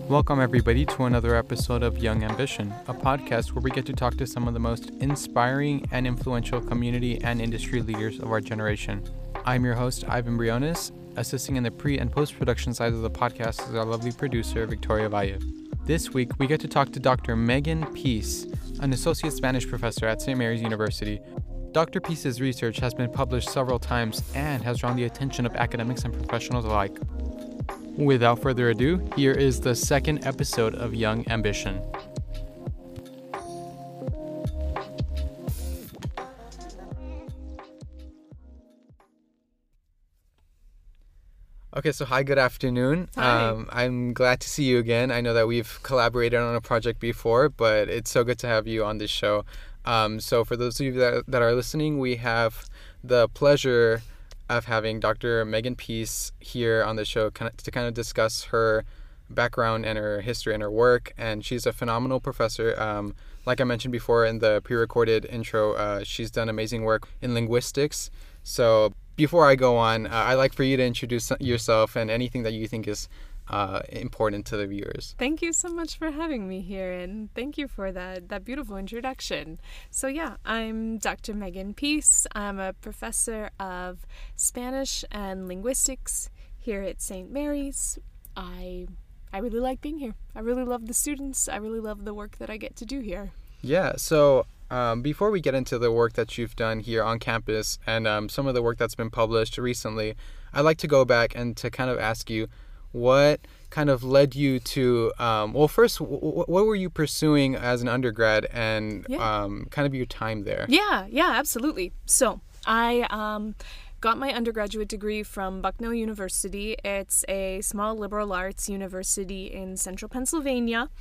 Welcome, everybody, to another episode of Young Ambition, a podcast where we get to talk to some of the most inspiring and influential community and industry leaders of our generation. I'm your host, Ivan Briones. Assisting in the pre- and post-production side of the podcast is our lovely producer, Victoria Valle. This week, we get to talk to Dr. Megan Peace, an associate Spanish professor at St. Mary's University. Dr. Peace's research has been published several times and has drawn the attention of academics and professionals alike. Without further ado, here is the second episode of Young Ambition. Okay, so hi, good afternoon. Hi. I'm glad to see you again. I know that we've collaborated on a project before, but it's so good to have you on this show. So for those of you that are listening, we have the pleasure of having Dr. Megan Peace here on the show to kind of discuss her background and her history and her work. And she's a phenomenal professor. Like I mentioned before in the pre-recorded intro, she's done amazing work in linguistics. So before I go on, I'd like for you to introduce yourself and anything that you think is important to the viewers. Thank you so much for having me here, and thank you for that beautiful introduction. So yeah, I'm Dr. Megan Peace. I'm a professor of Spanish and linguistics here at St. Mary's. I really like being here. I really love the students. I really love the work that I get to do here. Yeah, so before we get into the work that you've done here on campus and some of the work that's been published recently, I'd like to go back and to kind of ask you what kind of led you to, first, what were you pursuing as an undergrad and kind of your time there? Yeah, absolutely. So I got my undergraduate degree from Bucknell University. It's a small liberal arts university in central Pennsylvania.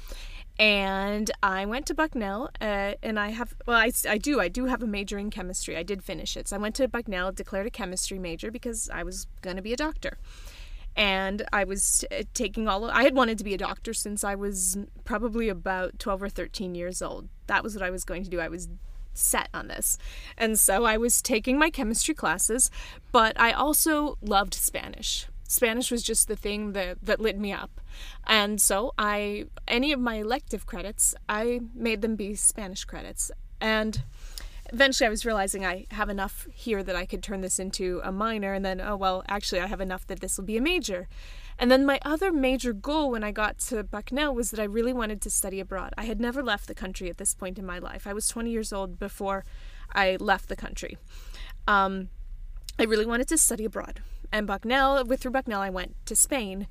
And I went to Bucknell, and I do have a major in chemistry. I did finish it. So I went to Bucknell, declared a chemistry major because I was going to be a doctor. And I was I had wanted to be a doctor since I was probably about 12 or 13 years old. That was what I was going to do. I was set on this. And so I was taking my chemistry classes, but I also loved Spanish. Spanish was just the thing that lit me up. And so any of my elective credits, I made them be Spanish credits. And eventually I was realizing I have enough here that I could turn this into a minor, and then, actually I have enough that this will be a major. And then my other major goal when I got to Bucknell was that I really wanted to study abroad. I had never left the country at this point in my life. I was 20 years old before I left the country. I really wanted to study abroad. And through Bucknell, I went to Spain.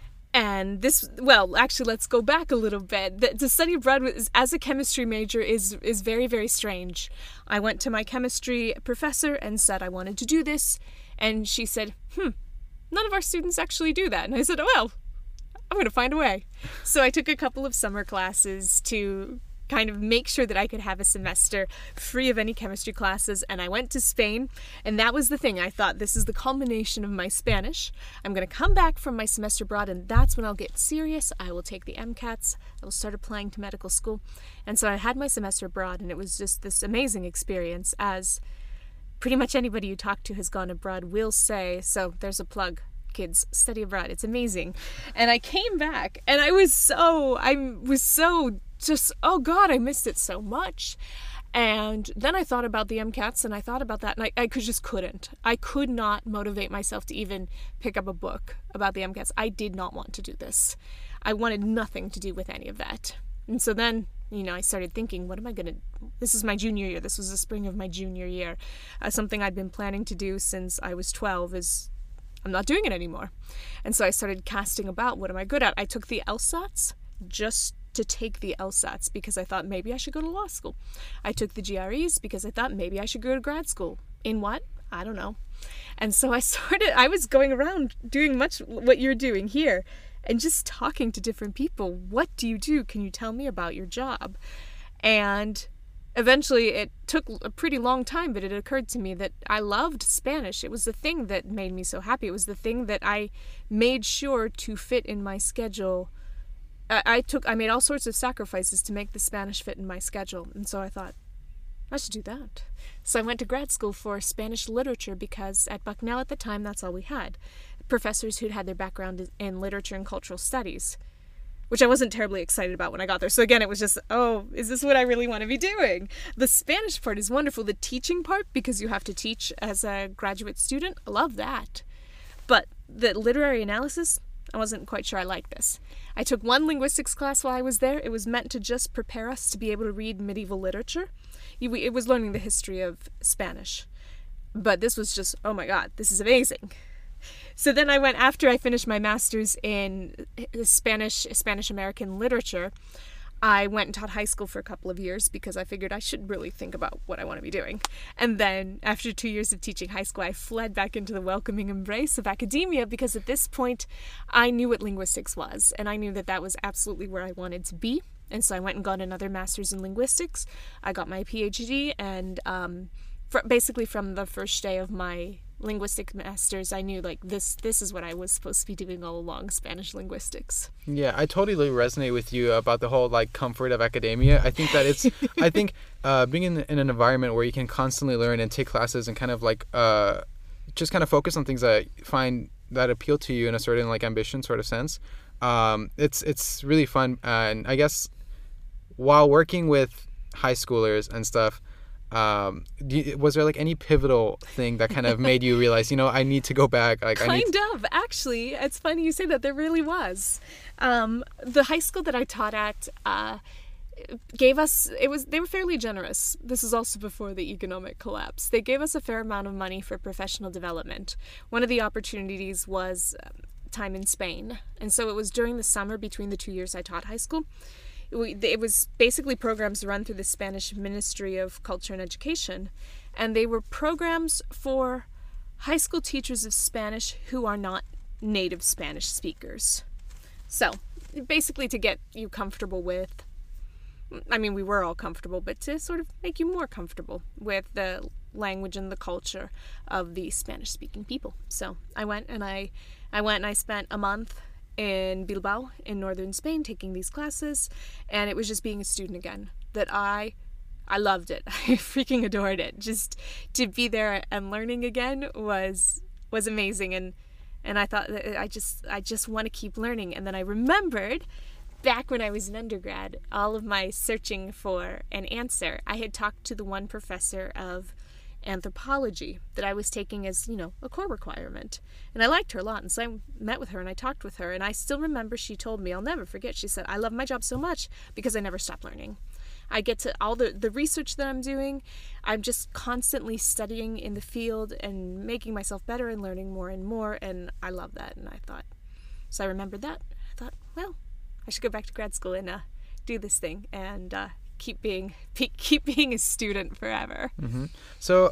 And let's go back a little bit. To study abroad as a chemistry major is very, very strange. I went to my chemistry professor and said I wanted to do this. And she said, none of our students actually do that. And I said, I'm going to find a way. So I took a couple of summer classes to kind of make sure that I could have a semester free of any chemistry classes, and I went to Spain, and that was the thing. I thought, this is the culmination of my Spanish. I'm going to come back from my semester abroad, and that's when I'll get serious. I will take the MCATs. I will start applying to medical school. And so I had my semester abroad, and it was just this amazing experience, as pretty much anybody you talk to has gone abroad will say. So there's a plug. Kids, study abroad. It's amazing. And I came back, and I was so just, oh God, I missed it so much. And then I thought about the MCATs, and I thought about that, and I couldn't. I could not motivate myself to even pick up a book about the MCATs. I did not want to do this. I wanted nothing to do with any of that. And so then, I started thinking, what am I going to, this is my junior year. This was the spring of my junior year. Something I'd been planning to do since I was 12 is I'm not doing it anymore. And so I started casting about, what am I good at? I took the LSATs just to take the LSATs because I thought maybe I should go to law school. I took the GREs because I thought maybe I should go to grad school. In what? I don't know. And so I was going around doing much what you're doing here and just talking to different people. What do you do? Can you tell me about your job? And eventually it took a pretty long time, but it occurred to me that I loved Spanish. It was the thing that made me so happy. It was the thing that I made sure to fit in my schedule. I made all sorts of sacrifices to make the Spanish fit in my schedule. And so I thought, I should do that. So I went to grad school for Spanish literature because at Bucknell at the time, that's all we had. Professors who'd had their background in literature and cultural studies. which I wasn't terribly excited about when I got there. So again, it was just, oh, is this what I really want to be doing? The Spanish part is wonderful. The teaching part, because you have to teach as a graduate student, I love that. But the literary analysis, I wasn't quite sure I liked this. I took one linguistics class while I was there. It was meant to just prepare us to be able to read medieval literature. It was learning the history of Spanish. But this was just, oh my God, this is amazing. So then I went, after I finished my master's in Spanish American literature, I went and taught high school for a couple of years because I figured I should really think about what I want to be doing. And then after 2 years of teaching high school, I fled back into the welcoming embrace of academia because at this point I knew what linguistics was, and I knew that that was absolutely where I wanted to be. And so I went and got another master's in linguistics. I got my PhD, and basically from the first day of my linguistic masters, I knew like this is what I was supposed to be doing all along, Spanish linguistics. Yeah, I totally resonate with you about the whole like comfort of academia. I think that being in an environment where you can constantly learn and take classes and kind of like just kind of focus on things that find that appeal to you in a certain like ambition sort of sense. It's really fun. And I guess while working with high schoolers and stuff, was there like any pivotal thing that kind of made you realize, I need to go back? Like, actually, it's funny you say that. There really was. The high school that I taught at gave us, they were fairly generous. This is also before the economic collapse. They gave us a fair amount of money for professional development. One of the opportunities was time in Spain, and so it was during the summer between the 2 years I taught high school. It was basically programs run through the Spanish Ministry of Culture and Education, and they were programs for high school teachers of Spanish who are not native Spanish speakers. So, basically to get you comfortable with, we were all comfortable, but to sort of make you more comfortable with the language and the culture of the Spanish-speaking people. So, I went and I spent a month in Bilbao in northern Spain taking these classes, and it was just being a student again that I loved it. I freaking adored it. Just to be there and learning again was amazing, and I thought that I just want to keep learning. And then I remembered back when I was an undergrad, all of my searching for an answer, I had talked to the one professor of anthropology that I was taking as, a core requirement. And I liked her a lot, and so I met with her and I talked with her, and I still remember she told me, I'll never forget, she said, I love my job so much because I never stop learning. I get to all the research that I'm doing, I'm just constantly studying in the field and making myself better and learning more and more, and I love that. And I remembered that. I thought, well, I should go back to grad school and do this thing and keep being a student forever. Mm-hmm. So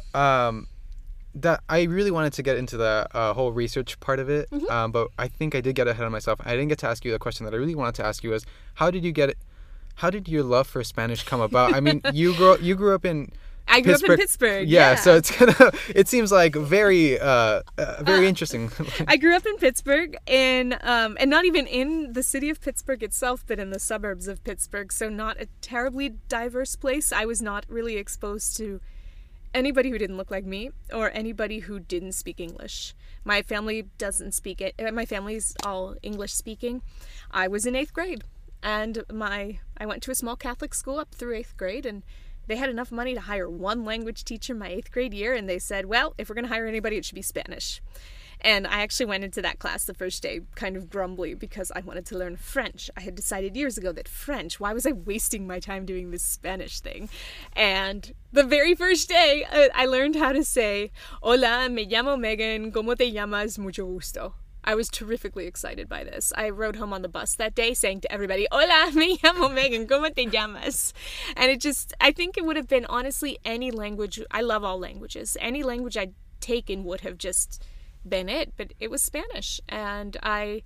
that I really wanted to get into the whole research part of it, mm-hmm. But I think I did get ahead of myself. I didn't get to ask you the question that I really wanted to ask you: was how did your love for Spanish come about? You grew up in I grew up in Pittsburgh. Yeah, so it seems like very interesting. I grew up in Pittsburgh, and not even in the city of Pittsburgh itself, but in the suburbs of Pittsburgh. So not a terribly diverse place. I was not really exposed to anybody who didn't look like me or anybody who didn't speak English. My family doesn't speak it. My family's all English speaking. I was in 8th grade, and I went to a small Catholic school up through 8th grade, and they had enough money to hire one language teacher my 8th grade year, and they said, well, if we're going to hire anybody, it should be Spanish. And I actually went into that class the first day kind of grumbly because I wanted to learn French. I had decided years ago that French, why was I wasting my time doing this Spanish thing? And the very first day, I learned how to say, Hola, me llamo Megan, ¿cómo te llamas? Mucho gusto. I was terrifically excited by this. I rode home on the bus that day saying to everybody, Hola, me llamo Megan, ¿cómo te llamas? And I think it would have been, honestly, any language. I love all languages. Any language I'd taken would have just been it, but it was Spanish. And I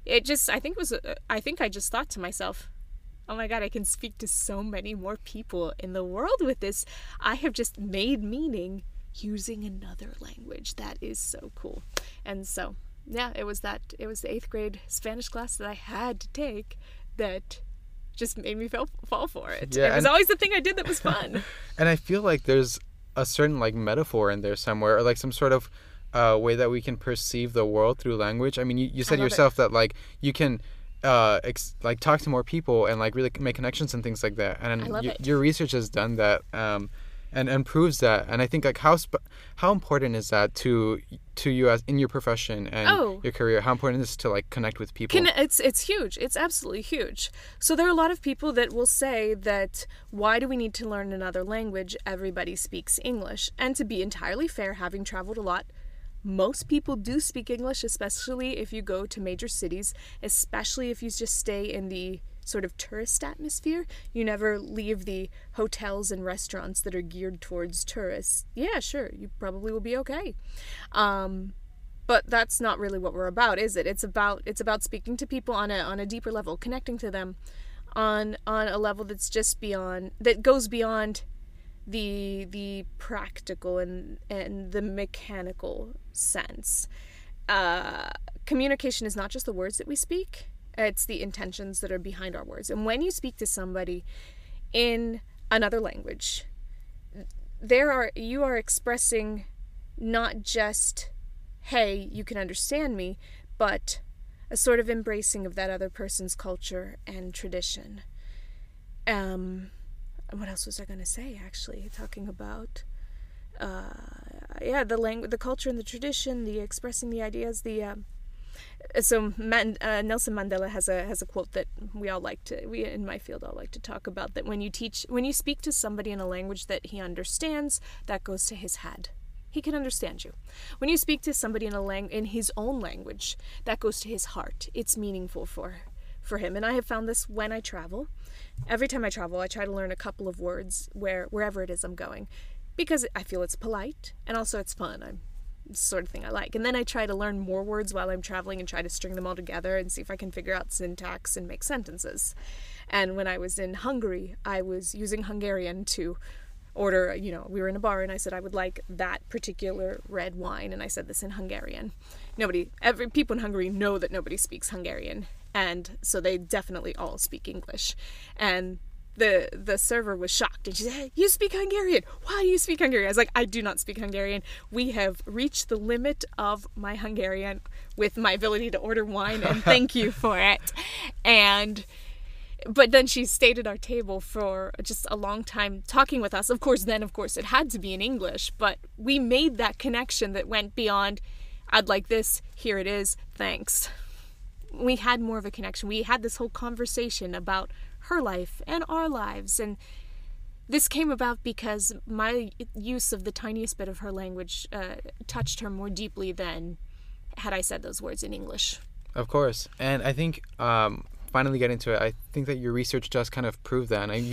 think I just thought to myself, oh my God, I can speak to so many more people in the world with this. I have just made meaning using another language. That is so cool. And so, yeah, it was the 8th grade Spanish class that I had to take that just made me fall for it. Yeah, it was always the thing I did that was fun. And I feel like there's a certain like metaphor in there somewhere, or like some sort of way that we can perceive the world through language. You said yourself that like you can like talk to more people and like really make connections and things like that. And I love it. your research has done that, and proves that. And I think like how important is that to you as in your profession and your career? How important is it to like connect with people? It's huge. It's absolutely huge. So there are a lot of people that will say that why do we need to learn another language? Everybody speaks English. And to be entirely fair, having traveled a lot, most people do speak English, especially if you go to major cities, especially if you just stay in the sort of tourist atmosphere. You never leave the hotels and restaurants that are geared towards tourists. Yeah, sure, you probably will be okay. But that's not really what we're about, is it? It's about speaking to people on a deeper level, connecting to them on a level that goes beyond the practical and the mechanical sense. Communication is not just the words that we speak, it's the intentions that are behind our words. And when you speak to somebody in another language, you are expressing not just, hey, you can understand me, but a sort of embracing of that other person's culture and tradition. What else was I going to say, actually? Talking about, the culture and the tradition, the expressing the ideas, Nelson Mandela has a quote that we in my field all like to talk about, that when you speak to somebody in a language that he understands, that goes to his head. He can understand you. When you speak to somebody in his own language, that goes to his heart. It's meaningful for him. And I have found this when I travel. Every time I travel, I try to learn a couple of words wherever it is I'm going, because I feel it's polite and also it's fun. It's the sort of thing I like. And then I try to learn more words while I'm traveling and try to string them all together and see if I can figure out syntax and make sentences. And when I was in Hungary, I was using Hungarian to order, we were in a bar and I said I would like that particular red wine, and I said this in Hungarian. People in Hungary know that nobody speaks Hungarian, and so they definitely all speak English. And the server was shocked, and she said, "Hey, you speak Hungarian? Why do you speak Hungarian?" I was like, "I do not speak Hungarian. We have reached the limit of my Hungarian with my ability to order wine, and thank you for it." But then she stayed at our table for just a long time talking with us. Of course, it had to be in English, but we made that connection that went beyond, "I'd like this, here it is, thanks." We had more of a connection. We had this whole conversation about her life and our lives, and this came about because my use of the tiniest bit of her language touched her more deeply than had I said those words in English. Of course. And I think finally getting to it, I think that your research does kind of prove that. And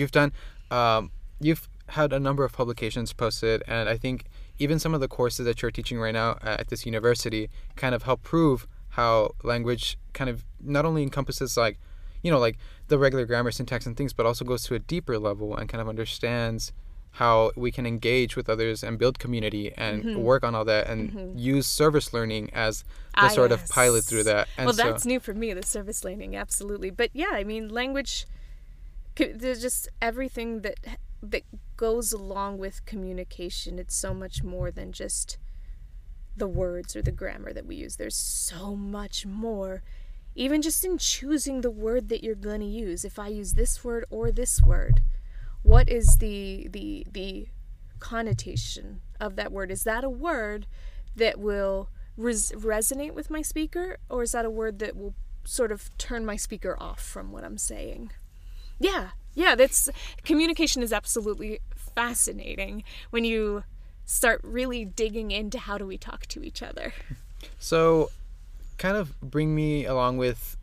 you've had a number of publications posted, and I think even some of the courses that you're teaching right now at this university kind of help prove how language kind of not only encompasses like the regular grammar, syntax and things, but also goes to a deeper level and kind of understands how we can engage with others and build community and work on all that and use service learning as the sort of pilot through that. And that's new for me, the service learning, absolutely. But yeah, I mean, language, there's just everything that goes along with communication. It's so much more than just the words or the grammar that we use. There's so much more, even just in choosing the word that you're going to use. If I use this word or this word, what is the connotation of that word? Is that a word that will resonate with my speaker, or is that a word that will sort of turn my speaker off from what I'm saying? Yeah, communication is absolutely fascinating when you start really digging into how do we talk to each other. So kind of bring me along with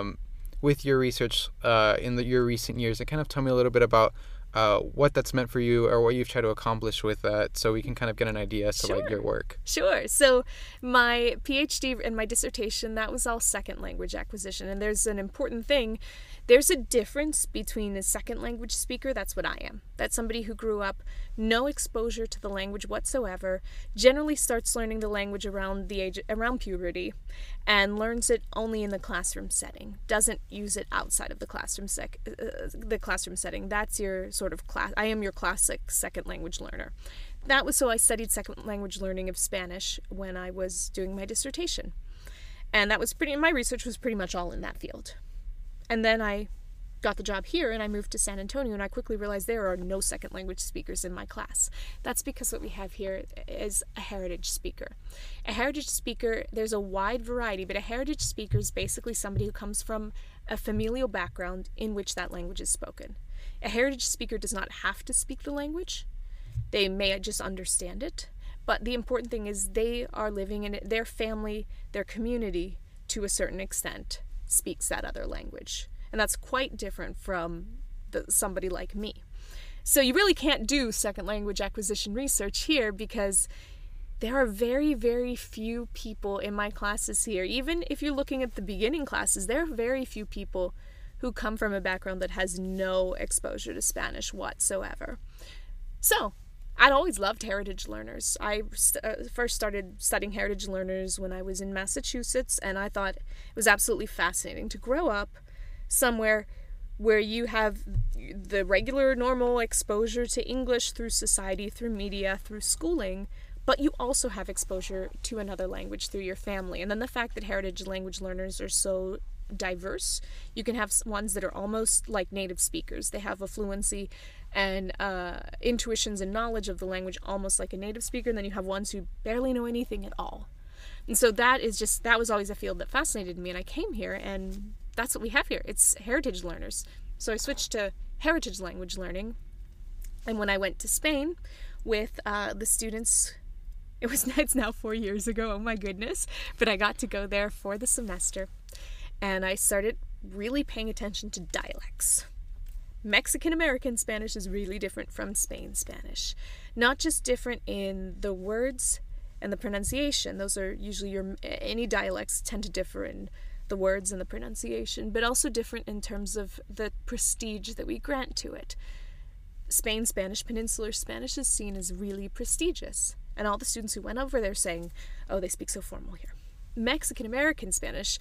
your research in your recent years, and kind of tell me a little bit about what that's meant for you or what you've tried to accomplish with that, so we can kind of get an idea as to like your work. Sure. So my PhD and my dissertation, that was all second language acquisition. And there's an important thing. There's a difference between a second language speaker, that's what I am. That's somebody who grew up no exposure to the language whatsoever, generally starts learning the language around puberty, and learns it only in the classroom setting, doesn't use it outside of the classroom setting. That's your sort of class. I am your classic second language learner. That was so I studied second language learning of Spanish when I was doing my dissertation. And that was my research was pretty much all in that field. And then I got the job here and I moved to San Antonio, and I quickly realized there are no second language speakers in my class. That's because what we have here is a heritage speaker. A heritage speaker, there's a wide variety, but a heritage speaker is basically somebody who comes from a familial background in which that language is spoken. A heritage speaker does not have to speak the language. They may just understand it, but the important thing is they are living in it. Their family, their community, to a certain extent, speaks that other language. And that's quite different from somebody like me. So you really can't do second language acquisition research here because there are very, very few people in my classes here. Even if you're looking at the beginning classes, there are very few people who come from a background that has no exposure to Spanish whatsoever. So I'd always loved heritage learners. I first started studying heritage learners when I was in Massachusetts, and I thought it was absolutely fascinating to grow up somewhere where you have the regular, normal exposure to English through society, through media, through schooling, but you also have exposure to another language through your family. And then the fact that heritage language learners are so diverse, you can have ones that are almost like native speakers. They have a fluency and intuitions and knowledge of the language almost like a native speaker, and then you have ones who barely know anything at all. And so that was always a field that fascinated me, and I came here and that's what we have here. It's heritage learners. So I switched to heritage language learning. And when I went to Spain with the students, it's now 4 years ago, oh my goodness, but I got to go there for the semester. And I started really paying attention to dialects. Mexican-American Spanish is really different from Spain Spanish. Not just different in the words and the pronunciation. Those are usually any dialects tend to differ in the words and the pronunciation, but also different in terms of the prestige that we grant to it. Spain Spanish, Peninsular Spanish is seen as really prestigious, and all the students who went over there saying, oh, they speak so formal here. Mexican Spanish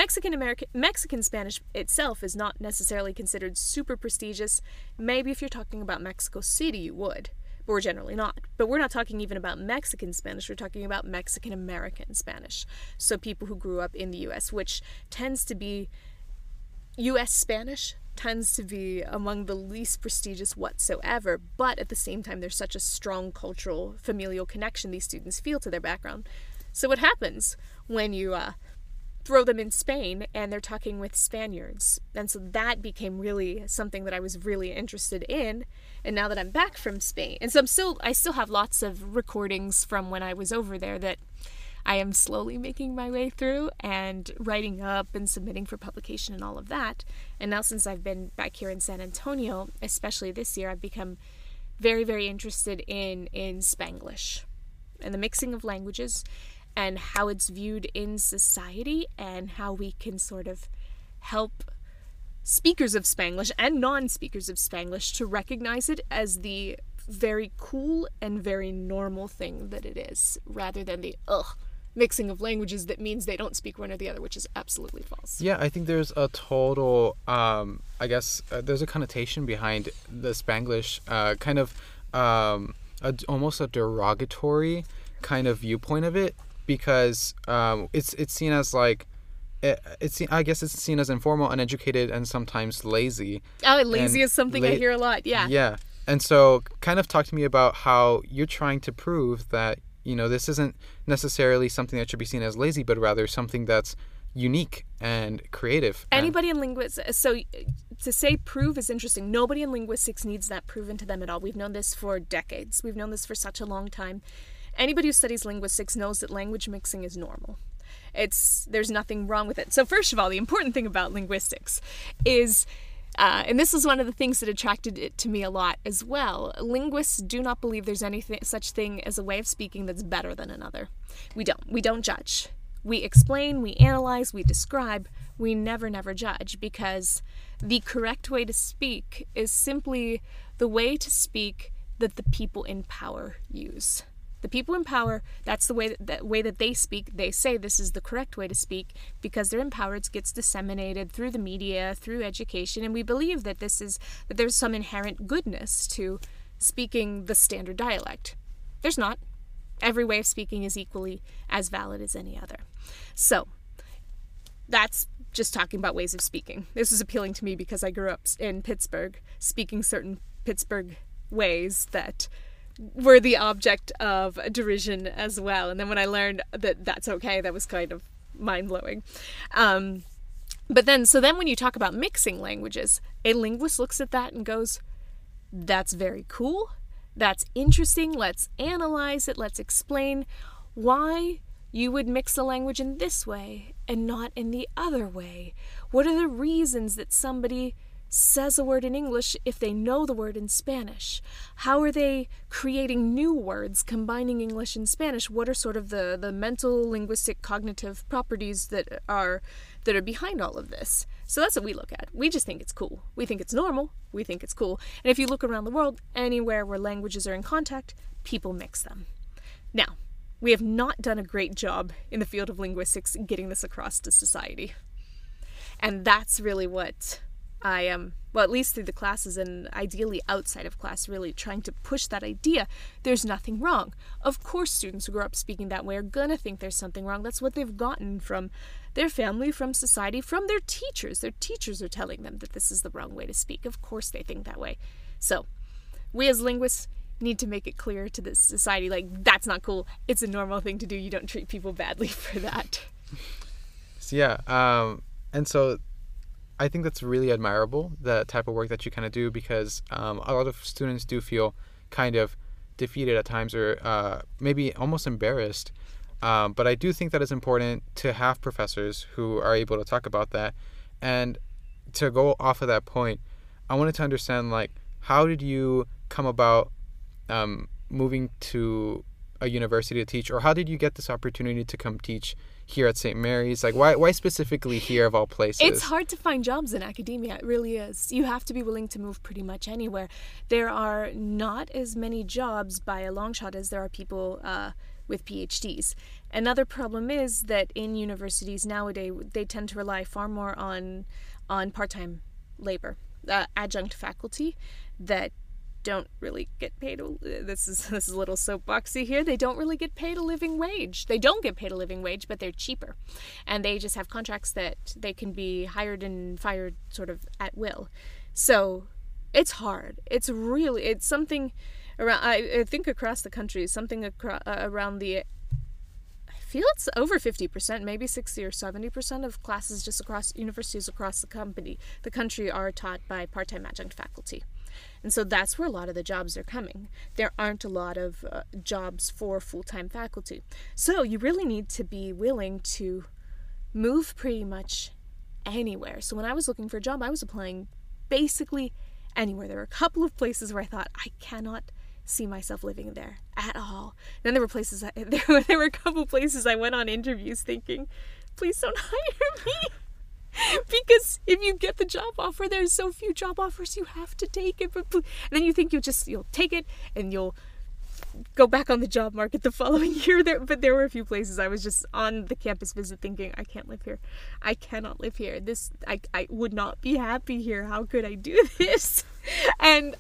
itself is not necessarily considered super prestigious. Maybe if you're talking about Mexico City, you would, but we're generally not. But we're not talking even about Mexican Spanish, we're talking about Mexican-American Spanish. So people who grew up in the U.S., which tends to be, U.S. Spanish tends to be among the least prestigious whatsoever, but at the same time there's such a strong cultural, familial connection these students feel to their background. So what happens when you throw them in Spain and they're talking with Spaniards? And so that became really something that I was really interested in. And now that I'm back from Spain, and so I still have lots of recordings from when I was over there that I am slowly making my way through and writing up and submitting for publication and all of that. And now since I've been back here in San Antonio, especially this year, I've become very, very interested in Spanglish and the mixing of languages and how it's viewed in society and how we can sort of help speakers of Spanglish and non-speakers of Spanglish to recognize it as the very cool and very normal thing that it is, rather than the mixing of languages that means they don't speak one or the other, which is absolutely false. Yeah, I think there's a total, there's a connotation behind the Spanglish, almost a derogatory kind of viewpoint of it, because it's seen as like, I guess it's seen as informal, uneducated, and sometimes lazy. Oh, lazy is something I hear a lot, yeah. Yeah, and so kind of talk to me about how you're trying to prove that, this isn't necessarily something that should be seen as lazy, but rather something that's unique and creative. Anybody in linguistics, so to say prove is interesting. Nobody in linguistics needs that proven to them at all. We've known this for decades. We've known this for such a long time. Anybody who studies linguistics knows that language mixing is normal. There's nothing wrong with it. So first of all, the important thing about linguistics is, and this is one of the things that attracted it to me a lot as well, linguists do not believe there's anything such thing as a way of speaking that's better than another. We don't judge. We explain, we analyze, we describe, we never judge, because the correct way to speak is simply the way to speak that the people in power use. The people in power, that's the way that they speak. They say this is the correct way to speak because they're in power. It gets disseminated through the media, through education, and we believe that there's some inherent goodness to speaking the standard dialect. There's not. Every way of speaking is equally as valid as any other. So, that's just talking about ways of speaking. This was appealing to me because I grew up in Pittsburgh, speaking certain Pittsburgh ways that were the object of derision as well. And then when I learned that that's okay, that was kind of mind-blowing. But then when you talk about mixing languages, a linguist looks at that and goes, that's very cool. That's interesting. Let's analyze it. Let's explain why you would mix a language in this way and not in the other way. What are the reasons that somebody says a word in English if they know the word in Spanish? How are they creating new words, combining English and Spanish? What are sort of the mental, linguistic, cognitive properties that are behind all of this? So that's what we look at. We just think it's cool. We think it's normal. We think it's cool. And if you look around the world, anywhere where languages are in contact, people mix them. Now, we have not done a great job in the field of linguistics getting this across to society. And that's really what I am, well, at least through the classes and ideally outside of class, really trying to push that idea. There's nothing wrong. Of course, students who grow up speaking that way are going to think there's something wrong. That's what they've gotten from their family, from society, from their teachers. Their teachers are telling them that this is the wrong way to speak. Of course they think that way. So we as linguists need to make it clear to this society, like, that's not cool. It's a normal thing to do. You don't treat people badly for that. So, yeah. And so I think that's really admirable, the type of work that you kind of do, because a lot of students do feel kind of defeated at times, or maybe almost embarrassed. But I do think that it's important to have professors who are able to talk about that. And to go off of that point, I wanted to understand, like, how did you come about moving to a university to teach, or how did you get this opportunity to come teach here at St. Mary's? Like, why specifically here of all places? It's hard to find jobs in academia. It really is. You have to be willing to move pretty much anywhere. There are not as many jobs by a long shot as there are people with PhDs. Another problem is that in universities nowadays, they tend to rely far more on part-time labor, adjunct faculty that don't really get paid. This is a little soapboxy here. They don't really get paid a living wage. They don't get paid a living wage, but they're cheaper, and they just have contracts that they can be hired and fired sort of at will. So it's hard. It's something around. I think across the country, something around the. I feel it's over 50%, maybe 60 or 70% of classes just across universities across the country are taught by part-time adjunct faculty. And so that's where a lot of the jobs are coming. There aren't a lot of jobs for full-time faculty. So you really need to be willing to move pretty much anywhere. So when I was looking for a job, I was applying basically anywhere. There were a couple of places where I thought, I cannot see myself living there at all. Then there were places, there were a couple places I went on interviews thinking, please don't hire me. Because if you get the job offer, there's so few job offers, you have to take it. And then you think you'll take it and you'll go back on the job market the following year. But there were a few places I was just on the campus visit thinking, I can't live here. I cannot live here. I would not be happy here. How could I do this? And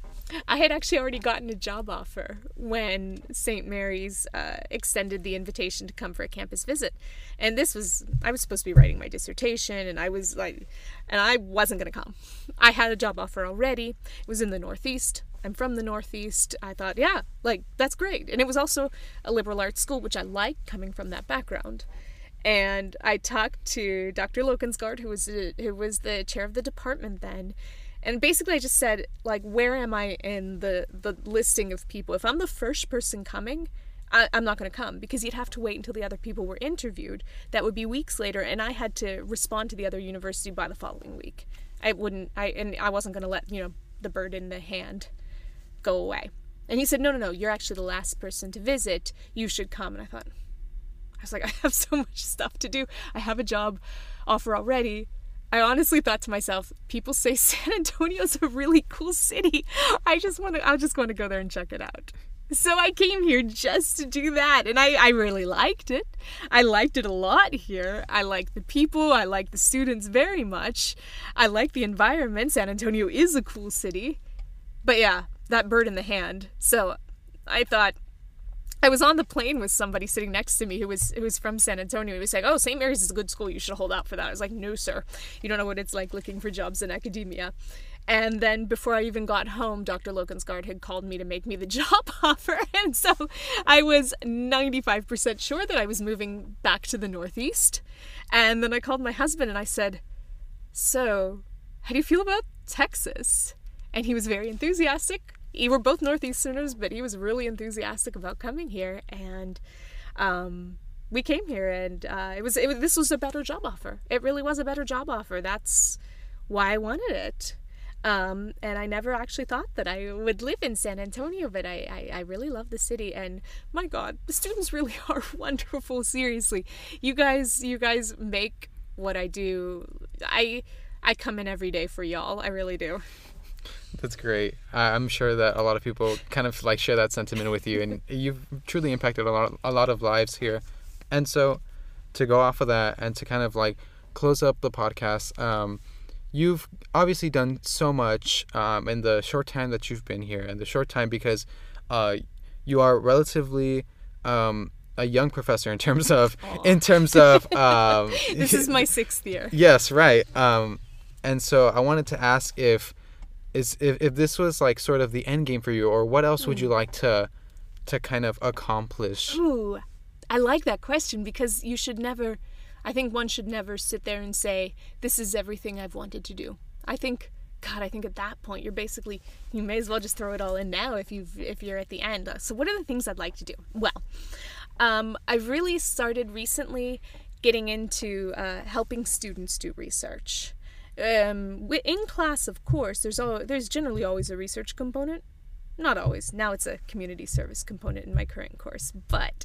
I had actually already gotten a job offer when St. Mary's extended the invitation to come for a campus visit. And I was supposed to be writing my dissertation, and I wasn't going to come. I had a job offer already. It was in the Northeast. I'm from the Northeast. I thought, yeah, like, that's great. And it was also a liberal arts school, which I liked coming from that background. And I talked to Dr. Lokensgaard, who was the chair of the department then. And basically I just said, like, where am I in the listing of people? If I'm the first person coming, I'm not going to come, because you'd have to wait until the other people were interviewed. That would be weeks later, and I had to respond to the other university by the following week. I wasn't going to let, the bird in the hand go away. And he said, no, you're actually the last person to visit. You should come. And I was like, I have so much stuff to do. I have a job offer already. I honestly thought to myself, people say San Antonio's a really cool city. I just want to go there and check it out. So I came here just to do that, and I really liked it. I liked it a lot here. I like the people. I like the students very much. I like the environment. San Antonio is a cool city. But yeah, that bird in the hand. So I thought, I was on the plane with somebody sitting next to me who was from San Antonio. He was like, "Oh, St. Mary's is a good school. You should hold out for that." I was like, "No, sir. You don't know what it's like looking for jobs in academia." And then before I even got home, Dr. Lokensgaard had called me to make me the job offer. And so I was 95% sure that I was moving back to the Northeast. And then I called my husband and I said, "So, how do you feel about Texas?" And he was very enthusiastic. We were both Northeasterners, but he was really enthusiastic about coming here. And we came here, and this was a better job offer. It really was a better job offer. That's why I wanted it. And I never actually thought that I would live in San Antonio, but I really love the city. And my God, the students really are wonderful. Seriously, you guys make what I do. I come in every day for y'all. I really do. That's great. I'm sure that a lot of people kind of like share that sentiment with you, and you've truly impacted a lot of lives here. And so, to go off of that and to kind of like close up the podcast, you've obviously done so much in the short time that you've been here, and the short time because you are relatively a young professor in terms of This is my 6th year. Yes, right. And so I wanted to ask if this was like sort of the end game for you, or what else would you like to kind of accomplish? Ooh, I like that question, because I think one should never sit there and say, this is everything I've wanted to do. I think at that point you may as well just throw it all in now if you're at the end. So what are the things I'd like to do? Well, I've really started recently getting into helping students do research. In class, of course, there's generally always a research component. Not always. Now it's a community service component in my current course, but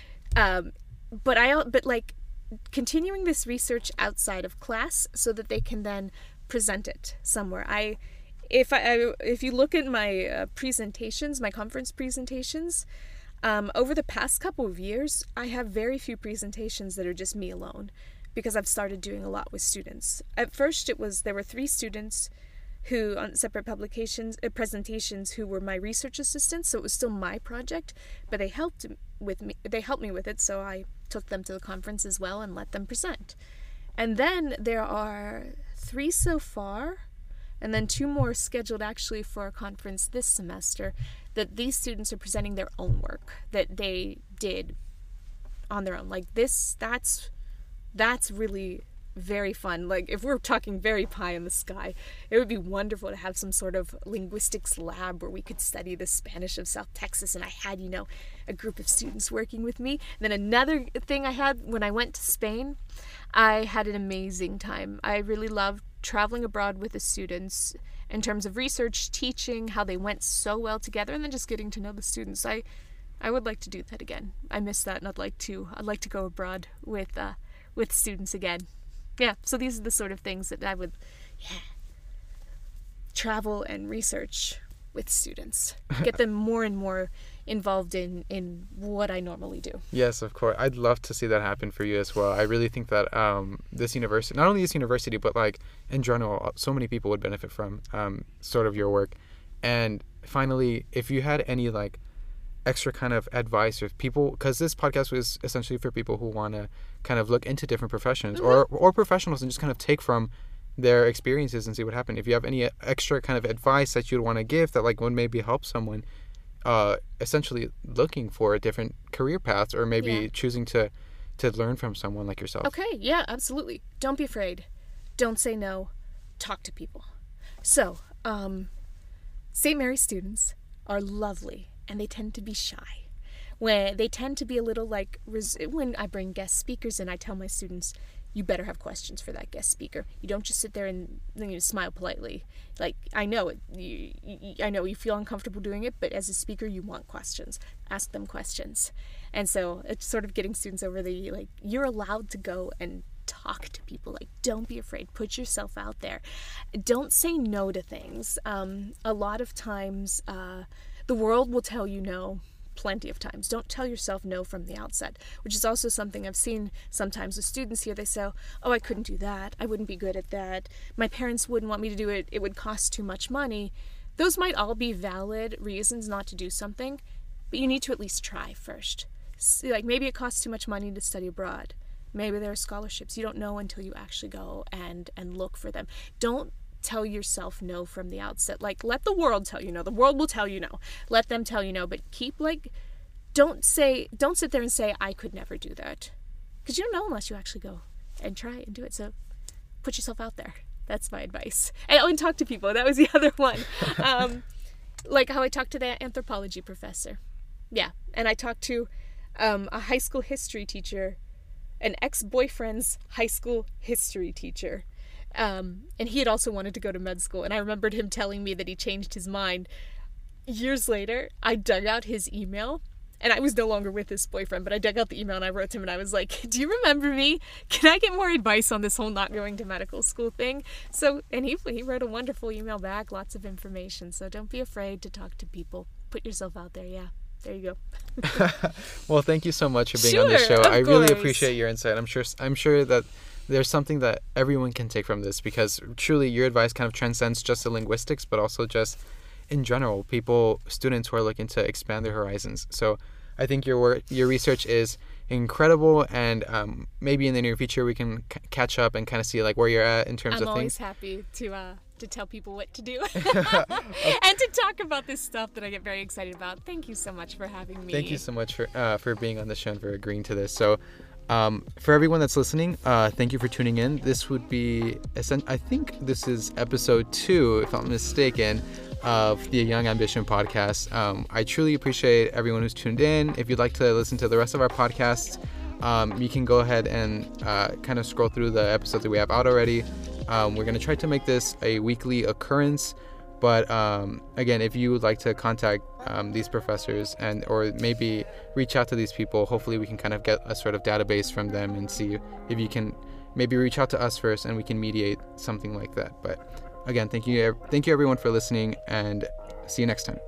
continuing this research outside of class so that they can then present it somewhere. If you look at my presentations, my conference presentations, over the past couple of years, I have very few presentations that are just me alone, because I've started doing a lot with students. At first, there were 3 students who, on separate presentations, who were my research assistants, so it was still my project, but they helped me with it, so I took them to the conference as well and let them present. And then there are 3 so far, and then 2 more scheduled actually for a conference this semester, that these students are presenting their own work that they did on their own. Like this, that's really very fun. Like, if we're talking very pie in the sky, it would be wonderful to have some sort of linguistics lab where we could study the Spanish of South Texas, and I had, a group of students working with me. And then another thing I had when I went to Spain, I had an amazing time. I really loved traveling abroad with the students in terms of research, teaching, how they went so well together, and then just getting to know the students. I would like to do that again. I miss that, and I'd like to go abroad with students again. Yeah, so these are the sort of things that I would travel and research with students. Get them more and more involved in what I normally do. Yes, of course. I'd love to see that happen for you as well. I really think that this university, not only this university, but like in general, so many people would benefit from sort of your work. And finally, if you had any like extra kind of advice with people, because this podcast was essentially for people who want to kind of look into different professions, mm-hmm. or professionals, and just kind of take from their experiences and see what happened. If you have any extra kind of advice that you'd want to give that like would maybe help someone essentially looking for a different career path, or maybe choosing to learn from someone like yourself. Okay, yeah, absolutely. Don't be afraid. Don't say no. Talk to people. So, St. Mary's students are lovely, and they tend to be shy. When they tend to be a little like, when I bring guest speakers in, I tell my students, you better have questions for that guest speaker. You don't just sit there and smile politely. Like, I know it. I know you feel uncomfortable doing it, but as a speaker, you want questions. Ask them questions. And so it's sort of getting students over the, like, you're allowed to go and talk to people. Like, don't be afraid. Put yourself out there. Don't say no to things. A lot of times, the world will tell you no plenty of times. Don't tell yourself no from the outset, which is also something I've seen sometimes with students here. They say, oh, I couldn't do that. I wouldn't be good at that. My parents wouldn't want me to do it. It would cost too much money. Those might all be valid reasons not to do something, but you need to at least try first. Like, maybe it costs too much money to study abroad. Maybe there are scholarships. You don't know until you actually go and look for them. Don't tell yourself no from the outset. Like, let the world tell you no. The world will tell you no. Let them tell you no. But don't sit there and say, I could never do that. Because you don't know unless you actually go and try and do it. So put yourself out there. That's my advice. And talk to people. That was the other one. Like how I talked to the anthropology professor. Yeah. And I talked to a high school history teacher, an ex-boyfriend's high school history teacher. And he had also wanted to go to med school. And I remembered him telling me that he changed his mind. Years later, I dug out his email. And I was no longer with this boyfriend, but I dug out the email and I wrote to him and I was like, do you remember me? Can I get more advice on this whole not going to medical school thing? So, and he wrote a wonderful email back, lots of information. So don't be afraid to talk to people. Put yourself out there. Yeah. There you go. Well, thank you so much for being on the show. I really appreciate your insight. I'm sure that there's something that everyone can take from this, because truly your advice kind of transcends just the linguistics, but also just in general, students who are looking to expand their horizons. So I think your research is incredible, and maybe in the near future we can catch up and kind of see like where you're at in terms of things. I'm always happy to tell people what to do and to talk about this stuff that I get very excited about. Thank you so much for having me. Thank you so much for being on the show and for agreeing to this. So for everyone that's listening, thank you for tuning in. This would be, I think this is episode 2, if I'm not mistaken, of the Young Ambition podcast. I truly appreciate everyone who's tuned in. If you'd like to listen to the rest of our podcasts, you can go ahead and kind of scroll through the episodes that we have out already. We're going to try to make this a weekly occurrence, but again, if you would like to contact these professors or maybe reach out to these people, hopefully we can kind of get a sort of database from them and see if you can maybe reach out to us first and we can mediate something like that. But again, thank you everyone for listening, and see you next time.